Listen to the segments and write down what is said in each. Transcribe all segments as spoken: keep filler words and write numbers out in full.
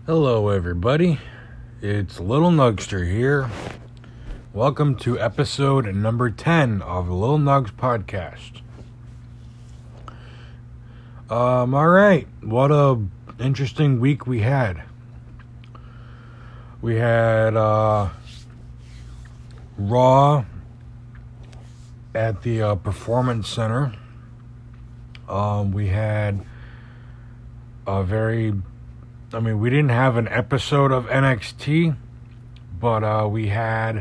Hello, everybody. It's Little Nugster here. Welcome to episode number ten of the Little Nugs podcast. Um, all right. What a interesting week we had. We had uh, Raw at the uh, Performance Center. Um, we had a very I mean, we didn't have an episode of N X T, but uh, we had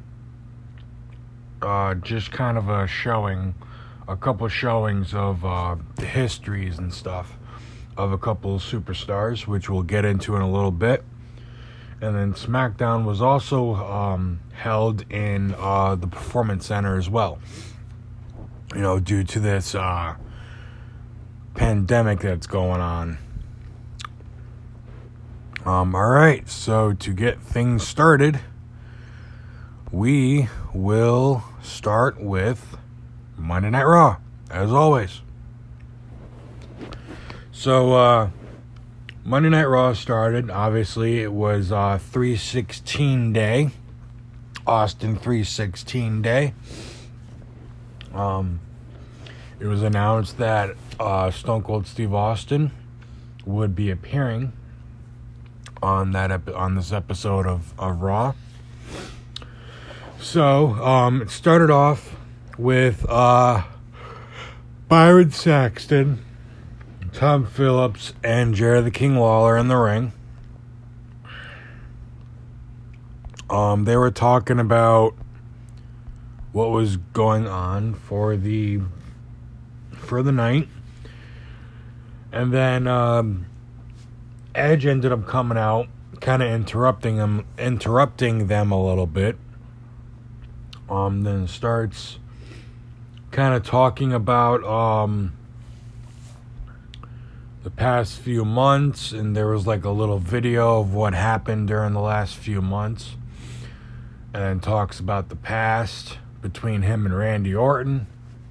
uh, just kind of a showing, a couple showings of uh, the histories and stuff of a couple of superstars, which we'll get into in a little bit. And then SmackDown was also um, held in uh, the Performance Center as well, you know, due to this uh, pandemic that's going on. Um, all right, so to get things started, we will start with Monday Night Raw, as always. So, uh, Monday Night Raw started. Obviously, it was uh, three sixteen day, Austin three sixteen day. Um, it was announced that uh, Stone Cold Steve Austin would be appearing on that ep- on this episode of, of Raw. So, um, it started off with uh, Byron Saxton, Tom Phillips, and Jerry the King Lawler in the ring. Um, they were talking about what was going on for the for the night, and then um, Edge ended up coming out, kind of interrupting them, interrupting them a little bit. Um, then starts kind of talking about um the past few months, and there was like a little video of what happened during the last few months, and then talks about the past between him and Randy Orton,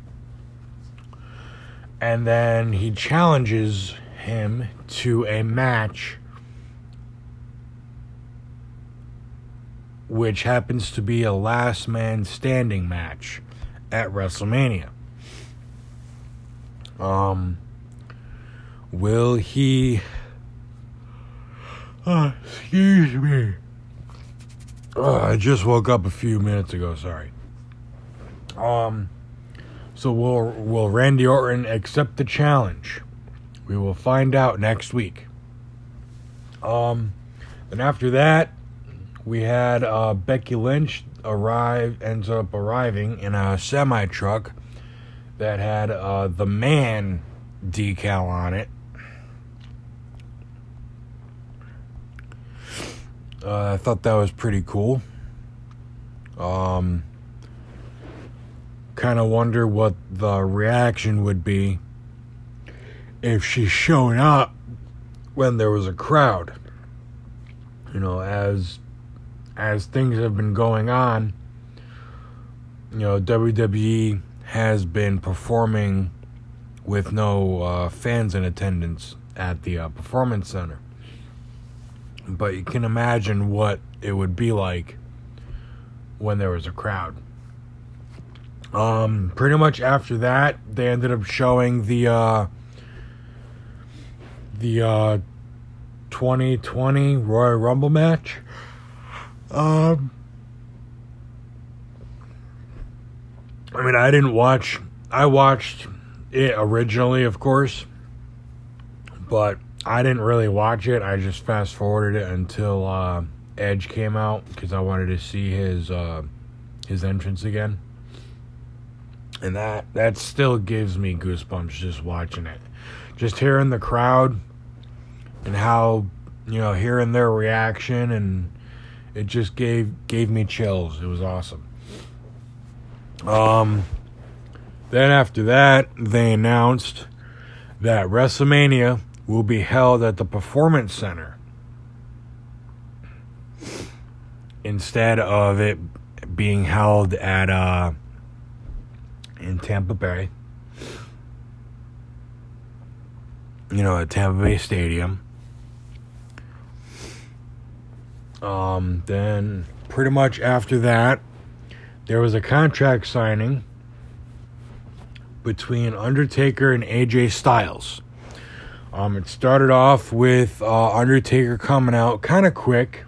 and then he challenges him to a match which happens to be a last man standing match at WrestleMania. Um, will he... Oh, excuse me. Oh, I just woke up a few minutes ago, sorry. Um, so will, will Randy Orton accept the challenge? We will find out next week. Um, and after that, we had uh, Becky Lynch arrive, ends up arriving in a semi truck that had uh, the Man decal on it. Uh, I thought that was pretty cool. Um, kind of wonder what the reaction would be if she's showing up when there was a crowd. You know, as as things have been going on, you know, W W E has been performing with no uh, fans in attendance at the uh, Performance Center. But you can imagine what it would be like when there was a crowd. Um, pretty much after that, they ended up showing the uh, the uh, twenty twenty Royal Rumble match. Um, I mean, I didn't watch, I watched it originally, of course, but I didn't really watch it. I just fast forwarded it until uh, Edge came out, because I wanted to see his uh, his entrance again. And that, that still gives me goosebumps just watching it. Just hearing the crowd and how, you know, hearing their reaction, and it just gave gave me chills. It was awesome. Um, then after that, they announced that WrestleMania will be held at the Performance Center instead of it being held at uh in Tampa Bay. You know, at Tampa Bay Stadium. Um, then pretty much after that, there was a contract signing between Undertaker and A J Styles. Um, it started off with uh, Undertaker coming out kind of quick.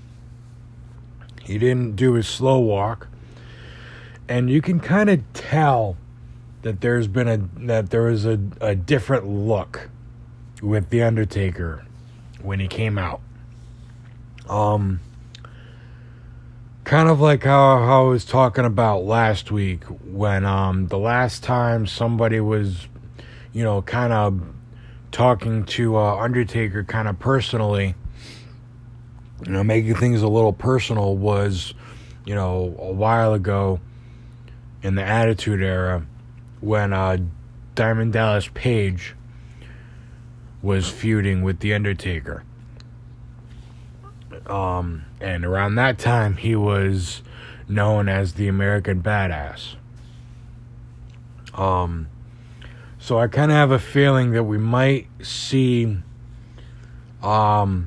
He didn't do his slow walk, and you can kind of tell that there's been a that there was a, a different look with the Undertaker when he came out. Um, kind of like how, how I was talking about last week when um the last time somebody was, you know, kind of talking to uh, Undertaker kind of personally, you know, making things a little personal was, you know, a while ago in the Attitude Era when uh, Diamond Dallas Page was feuding with The Undertaker. Um, and around that time, he was known as the American Badass. Um, so I kind of have a feeling that we might see um,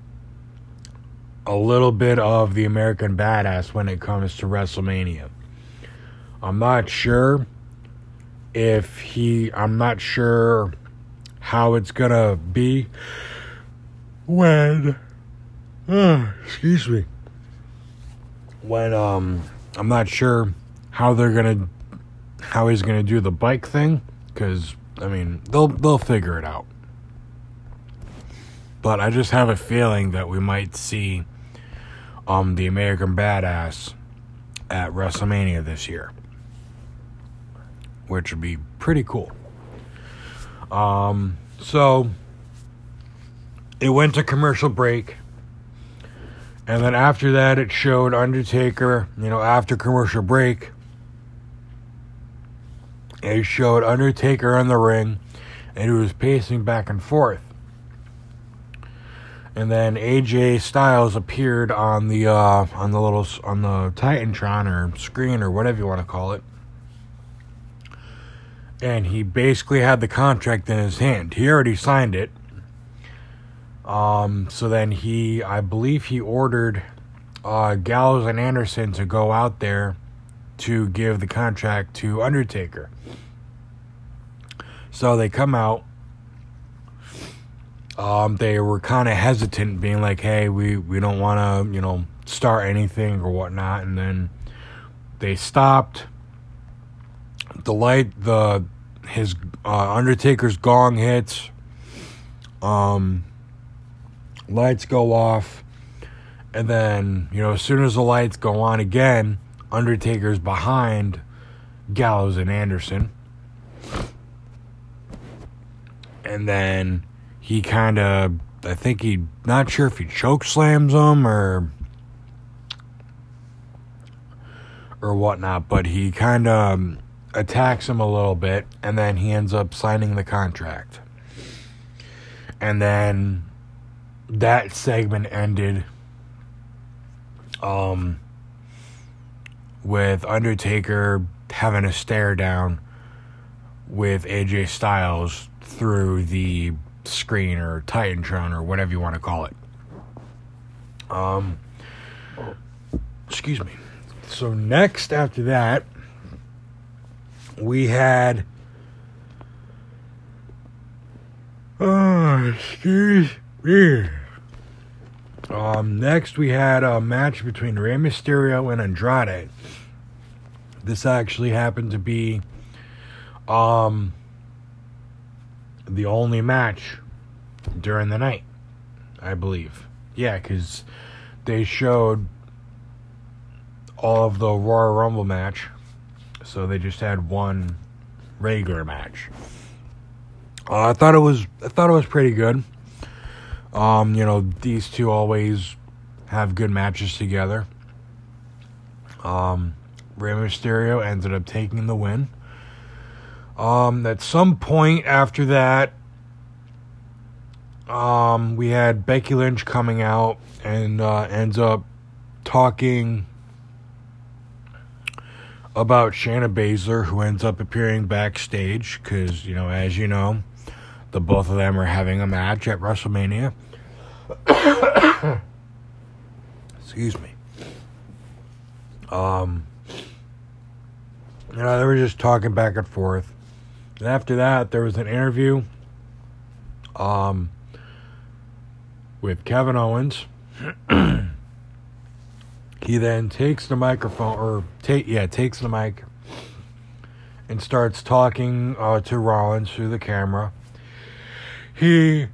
a little bit of the American Badass when it comes to WrestleMania. I'm not sure if he, I'm not sure how it's gonna be when, uh, excuse me, when, um, I'm not sure how they're gonna, how he's gonna do the bike thing, because, I mean, they'll, they'll figure it out. But I just have a feeling that we might see, um, the American Badass at WrestleMania this year, which would be pretty cool. Um, so it went to commercial break, and then after that it showed Undertaker, you know, after commercial break, it showed Undertaker in the ring, and he was pacing back and forth. And then A J Styles appeared on the, uh, on the little, on the Titantron or screen or whatever you want to call it. And he basically had the contract in his hand. He already signed it. Um, so then he, I believe he ordered uh, Gallows and Anderson to go out there to give the contract to Undertaker. So they come out. Um, they were kind of hesitant, being like, hey, we, we don't want to, you know, start anything or whatnot. And then they stopped. The light, the his uh, Undertaker's gong hits. Um, lights go off, and then, you know, as soon as the lights go on again, Undertaker's behind Gallows and Anderson, and then he kind of, I think he, not sure if he choke slams him or or whatnot, but he kind of attacks him a little bit, and then he ends up signing the contract. And then that segment ended um, with Undertaker having a stare down with A J Styles through the screen or Titantron or whatever you want to call it. Um, excuse me. So next after that, we had, oh, excuse me. Um, next we had a match between Rey Mysterio and Andrade. This actually happened to be, um, the only match during the night, I believe. Yeah, because they showed all of the Royal Rumble match. So they just had one regular match. Uh, I thought it was I thought it was pretty good. Um, you know, these two always have good matches together. Um, Rey Mysterio ended up taking the win. Um, at some point after that, um, we had Becky Lynch coming out and uh, ends up talking about Shayna Baszler, who ends up appearing backstage because, you know, as you know, the both of them are having a match at WrestleMania. Excuse me. Um, you know, they were just talking back and forth. And after that, there was an interview um, with Kevin Owens. He then takes the microphone, or take yeah, takes the mic and starts talking uh, to Rollins through the camera. He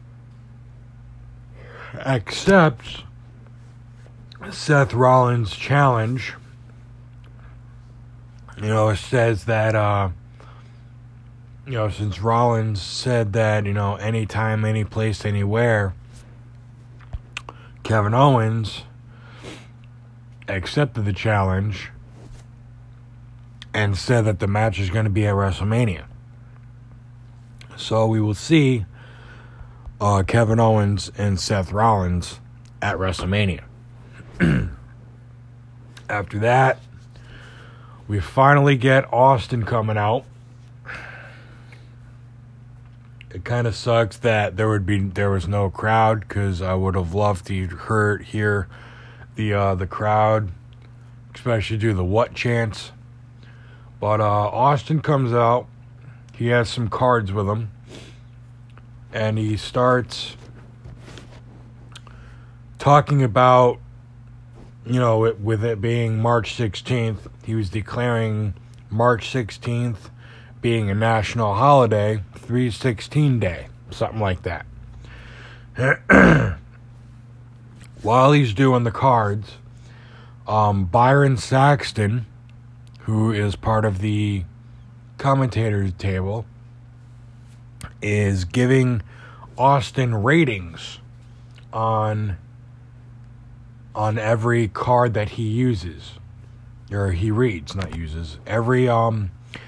accepts Seth Rollins' challenge. You know, it says that, uh, you know, since Rollins said that, you know, anytime, any place, anywhere, Kevin Owens accepted the challenge and said that the match is going to be at WrestleMania. So we will see uh, Kevin Owens and Seth Rollins at WrestleMania. After that, we finally get Austin coming out. It kind of sucks that there would be there was no crowd, because I would have loved to hear hear the uh, the crowd, especially do the what chants. But uh, Austin comes out. He has some cards with him, and he starts talking about, you know, it, with it being March sixteenth, he was declaring March sixteenth being a national holiday, three sixteen Day, something like that. While he's doing the cards, um, Byron Saxton, who is part of the commentators table, is giving Austin ratings on on every card that he uses, or he reads, not uses. Every um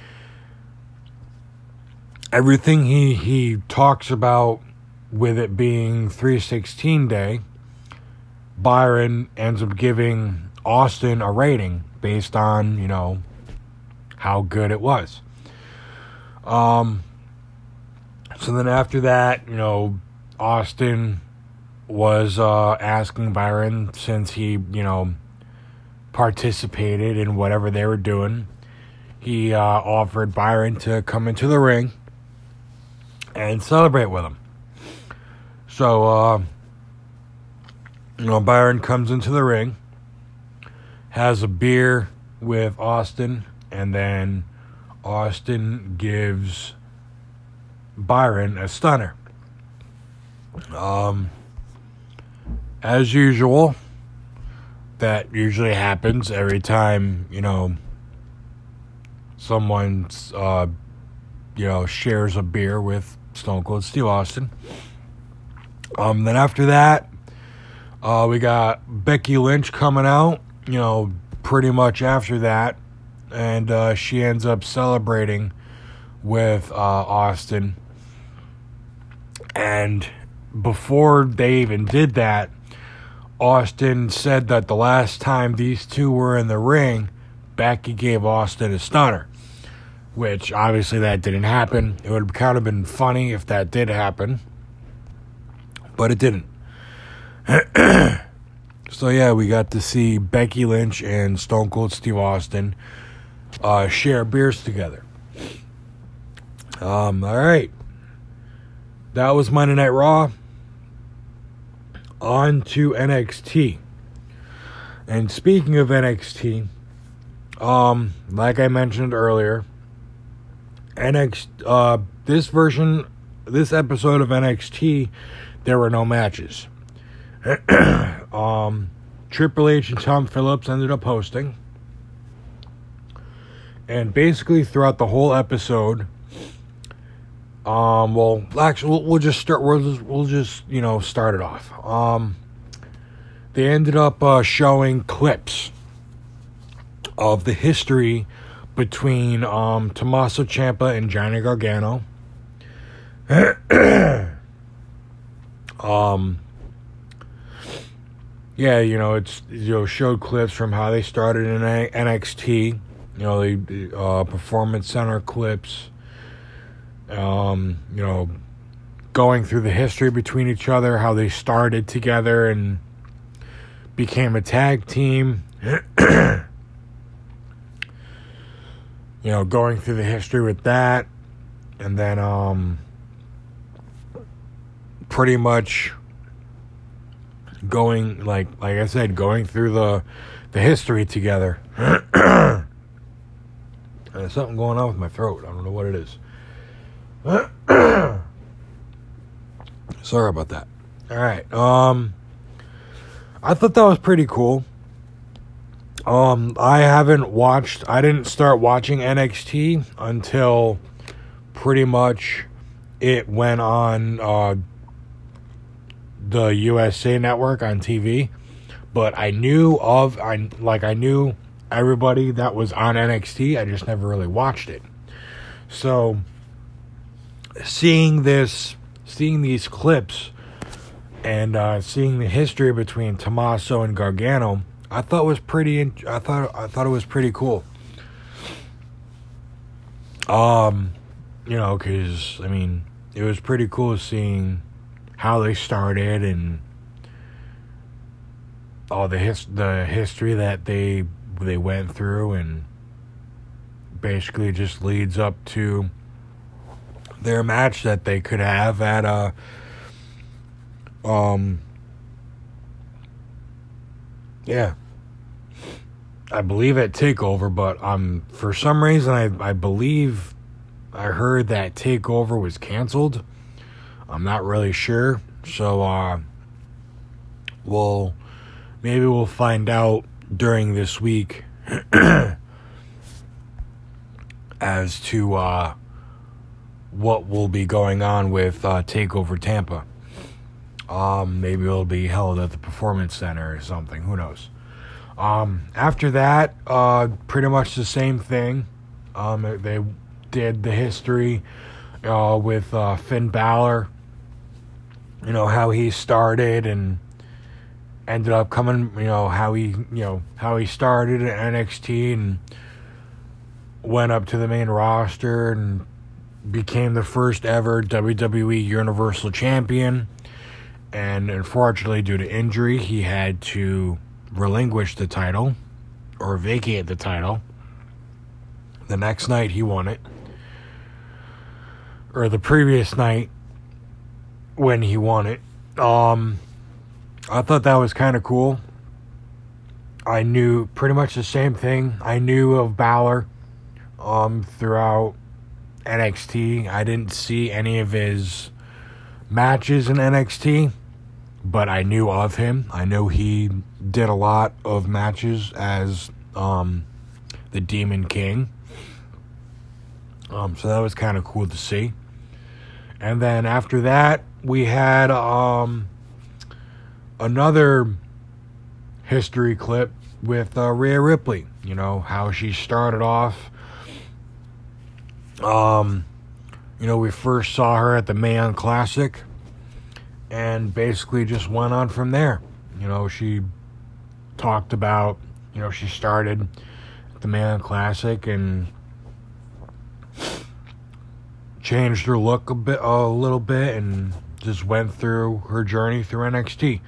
everything he he talks about, with it being three sixteen Day, Byron ends up giving Austin a rating based on, you know, how good it was. Um so then after that, you know, Austin was uh, asking Byron, since he, you know, participated in whatever they were doing, he uh, offered Byron to come into the ring and celebrate with him. So, uh, you know, Byron comes into the ring, has a beer with Austin, and then Austin gives Byron a stunner. Um... As usual, that usually happens every time, you know, someone's, uh, you know, shares a beer with Stone Cold Steve Austin. Um, then after that, uh, we got Becky Lynch coming out, you know, pretty much after that. And uh, she ends up celebrating with uh, Austin. And before they even did that, Austin said that the last time these two were in the ring, Becky gave Austin a stunner, which obviously that didn't happen. It would have kind of been funny if that did happen, but it didn't. So yeah, we got to see Becky Lynch and Stone Cold Steve Austin uh, share beers together. Um, all right. That was Monday Night Raw. On to N X T. And speaking of N X T, um, like I mentioned earlier, N X T, uh, this version, this episode of N X T, there were no matches. um, Triple H and Tom Phillips ended up hosting. And basically throughout the whole episode, Um, well, actually, we'll, we'll just start, we'll just, we'll just, you know, start it off. Um, they ended up, uh, showing clips of the history between, um, Tommaso Ciampa and Johnny Gargano. um, yeah, you know, it's, you know, showed clips from how they started in N X T, you know, the, uh, Performance Center clips. Um, you know, going through the history between each other, how they started together, and became a tag team. You know, going through the history with that, and then um, pretty much going like like I said, going through the the history together. There's something going on with my throat. I don't know what it is. Sorry about that. All right. Um, I thought that was pretty cool. Um, I haven't watched, I didn't start watching N X T until pretty much it went on uh, the U S A Network on T V. But I knew of, I like I knew everybody that was on N X T. I just never really watched it. So seeing this, seeing these clips, and uh, seeing the history between Tommaso and Gargano, I thought was pretty. I thought I thought it was pretty cool. Um, you know, because I mean, it was pretty cool seeing how they started and all the his the history that they they went through, and basically just leads up to their match that they could have at a um yeah. I believe at TakeOver, but um, for some reason I, I believe I heard that TakeOver was canceled. I'm not really sure. So, uh, we'll, maybe we'll find out during this week as to uh, what will be going on with uh, TakeOver Tampa. Um, maybe it'll be held at the Performance Center or something. Who knows? Um, after that, uh, pretty much the same thing. Um, they did the history, uh, with, uh, Finn Balor, you know, how he started and ended up coming, you know, how he, you know, how he started at N X T and went up to the main roster and became the first ever W W E Universal Champion. And unfortunately, due to injury, he had to relinquish the title or vacate the title. The next night he won it, or the previous night when he won it. um I thought that was kind of cool. I knew pretty much the same thing I knew of Balor um throughout N X T. I didn't see any of his matches in N X T, but I knew of him. I know he did a lot of matches as um, the Demon King. Um, so that was kind of cool to see. And then after that, we had um, another history clip with uh, Rhea Ripley. You know, how she started off. Um, you know, we first saw her at the Mae Classic, and basically just went on from there. You know, she talked about, you know, she started at the Mae Classic and changed her look a bit, a little bit, and just went through her journey through N X T.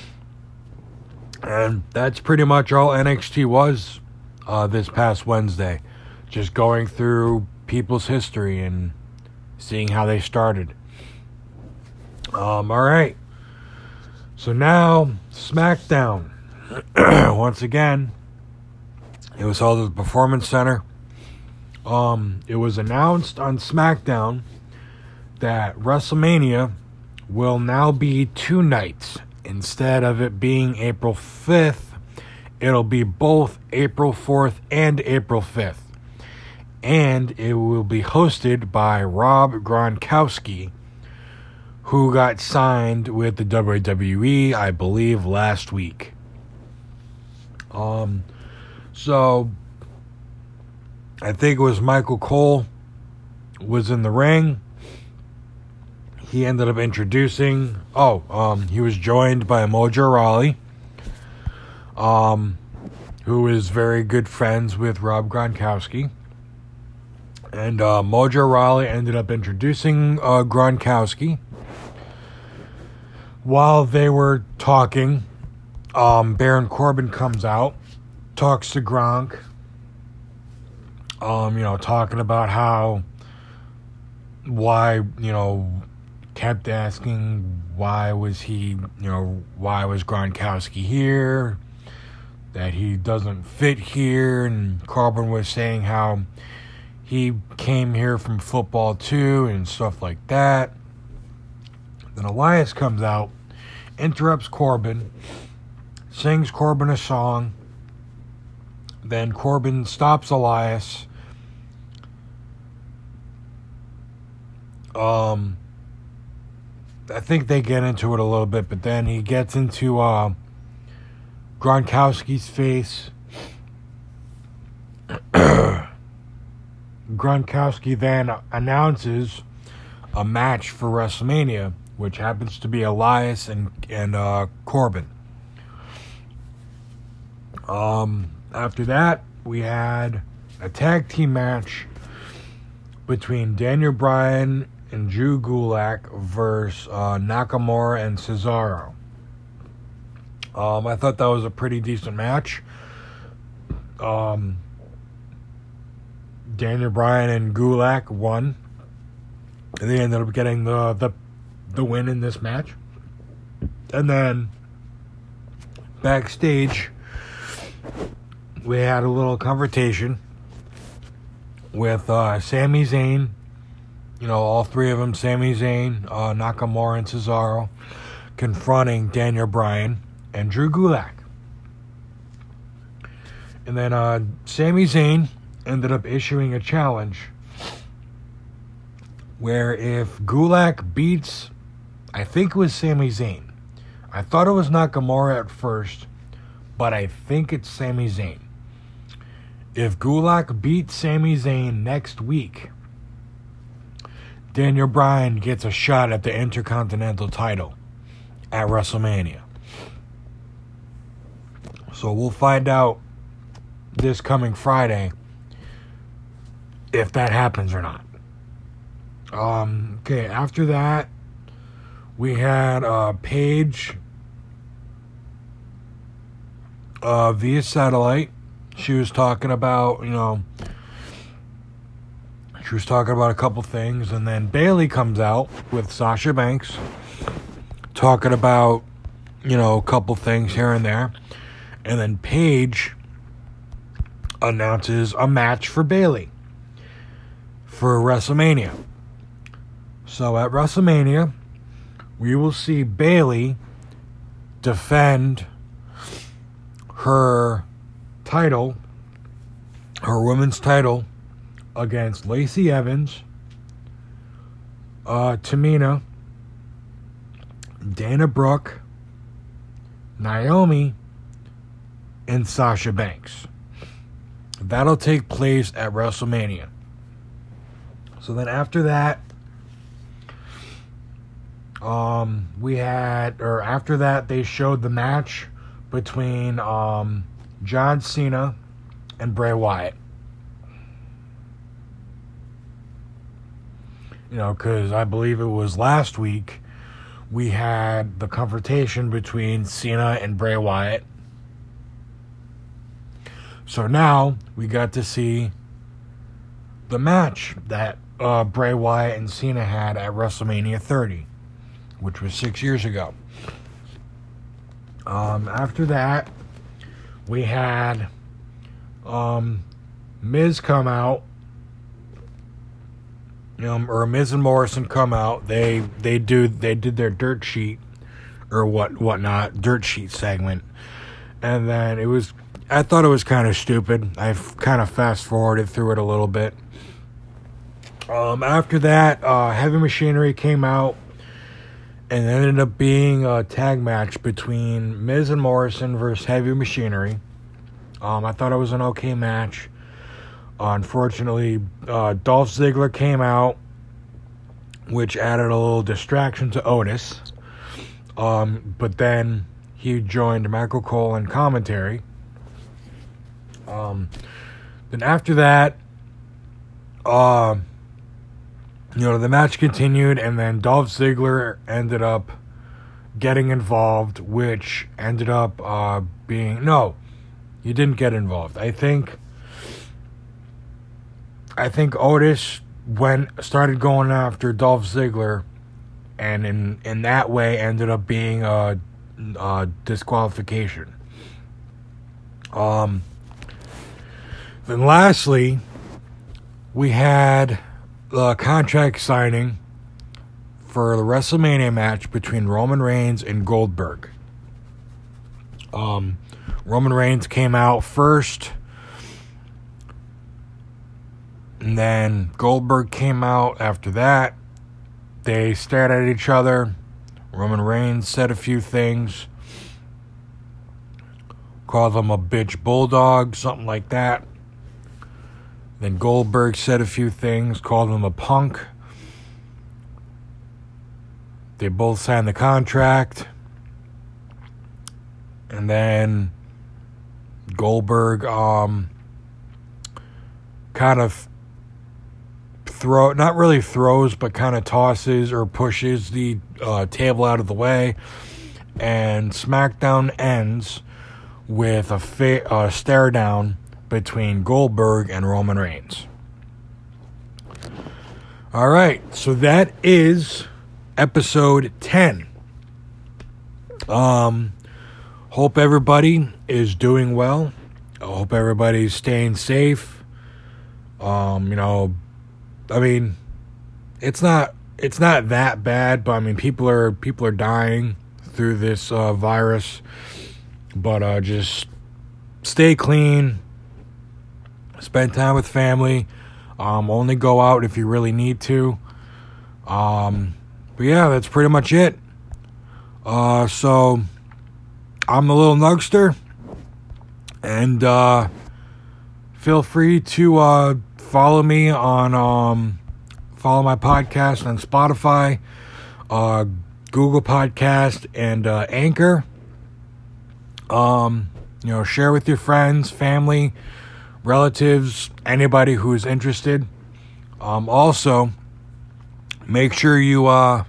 And that's pretty much all N X T was uh, this past Wednesday. Just going through people's history and seeing how they started. Um, all right. So now, SmackDown. Once again, it was held at the Performance Center. Um, it was announced on SmackDown that WrestleMania will now be two nights. Instead of it being April fifth, it'll be both April fourth and April fifth. And it will be hosted by Rob Gronkowski, who got signed with the W W E, I believe, last week. Um, so, I think it was Michael Cole was in the ring. He ended up introducing, oh, um, he was joined by Mojo Rawley, um, who is very good friends with Rob Gronkowski. And uh, Mojo Rawley ended up introducing uh, Gronkowski. While they were talking, um, Baron Corbin comes out, talks to Gronk, um, you know, talking about how, why, you know, kept asking why was he, you know, why was Gronkowski here, that he doesn't fit here, and Corbin was saying how he came here from football too, and stuff like that. Then Elias comes out, interrupts Corbin, sings Corbin a song. Then Corbin stops Elias. Um, I think they get into it a little bit, but then he gets into uh, Gronkowski's face. Gronkowski then announces a match for WrestleMania, which happens to be Elias and and uh, Corbin. Um, after that, we had a tag team match between Daniel Bryan and Drew Gulak versus uh, Nakamura and Cesaro. Um, I thought that was a pretty decent match. Um, Daniel Bryan and Gulak won. And they ended up getting the, the the win in this match. And then backstage, we had a little confrontation with uh, Sami Zayn. You know, all three of them, Sami Zayn, uh, Nakamura, and Cesaro, confronting Daniel Bryan and Drew Gulak. And then uh, Sami Zayn ended up issuing a challenge where if Gulak beats, I think it was Sami Zayn. I thought it was Nakamura at first, but I think it's Sami Zayn. If Gulak beats Sami Zayn next week, Daniel Bryan gets a shot at the Intercontinental title at WrestleMania. So we'll find out this coming Friday if that happens or not. Um, okay, after that, we had uh, Paige uh, via satellite. She was talking about, you know, she was talking about a couple things, and then Bayley comes out with Sasha Banks talking about, you know, a couple things here and there. And then Paige announces a match for Bayley for WrestleMania. So at WrestleMania, we will see Bayley defend her title, her women's title, against Lacey Evans, uh, Tamina, Dana Brooke, Naomi, and Sasha Banks. That'll take place at WrestleMania. So then after that, um, we had, or after that, they showed the match between um, John Cena and Bray Wyatt. You know, because I believe it was last week we had the confrontation between Cena and Bray Wyatt. So now we got to see the match that uh, Bray Wyatt and Cena had at WrestleMania thirty, which was six years ago. Um, after that, we had um, Miz come out. Um, or Miz and Morrison come out. They they do they did their dirt sheet or what whatnot dirt sheet segment, and then it was I thought it was kind of stupid. I've kind of fast forwarded through it a little bit. Um, after that, uh, Heavy Machinery came out, and it ended up being a tag match between Miz and Morrison versus Heavy Machinery. Um, I thought it was an okay match. Unfortunately, uh, Dolph Ziggler came out, which added a little distraction to Otis. Um, but then he joined Michael Cole in commentary. Um, then after that, uh, you know, the match continued, and then Dolph Ziggler ended up getting involved, which ended up uh, being... No, he didn't get involved. I think... I think Otis went started going after Dolph Ziggler, and in, in that way ended up being a, a disqualification. Um... Then lastly, we had the contract signing for the WrestleMania match between Roman Reigns and Goldberg. Um, Roman Reigns came out first, and then Goldberg came out after that. They stared at each other. Roman Reigns said a few things, called him a bitch bulldog, something like that. Then Goldberg said a few things, called him a punk. They both signed the contract. And then Goldberg um, kind of throw, not really throws, but kind of tosses or pushes the uh, table out of the way. And SmackDown ends with a fa- uh, stare down between Goldberg and Roman Reigns. All right, so that is episode ten. Um, hope everybody is doing well. I hope everybody's staying safe. Um, you know, I mean, it's not it's not that bad, but I mean, people are people are dying through this uh, virus. But uh, just stay clean. Spend time with family. Um, only go out if you really need to. Um, but yeah, that's pretty much it. Uh, so, I'm the Little Nugster. And uh, feel free to uh, follow me on... Um, follow my podcast on Spotify, uh, Google Podcast, and uh, Anchor. Um, you know, share with your friends, family, relatives, anybody who is interested. Um, also, make sure you uh,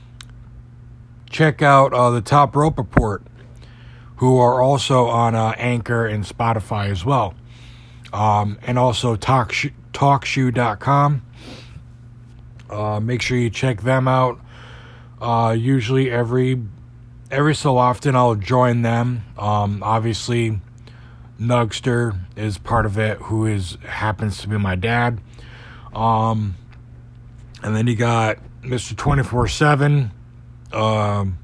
check out uh, the Top Rope Report, who are also on uh, Anchor and Spotify as well. Um, and also talk sh- talk shoe dot com. Uh, make sure you check them out. Uh, usually every every so often I'll join them. Um, obviously, Nugster is part of it, who is happens to be my dad. Um, and then you got Mister twenty-four seven, um,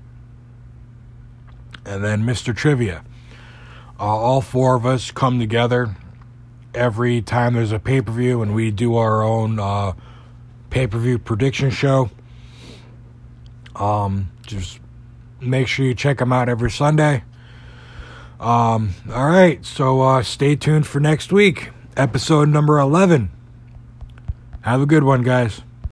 and then Mister Trivia. Uh, all four of us come together every time there's a pay-per-view, and we do our own uh, pay-per-view prediction show. Um, just make sure you check them out every Sunday. Um, all right, so uh, stay tuned for next week, episode number eleven. Have a good one, guys.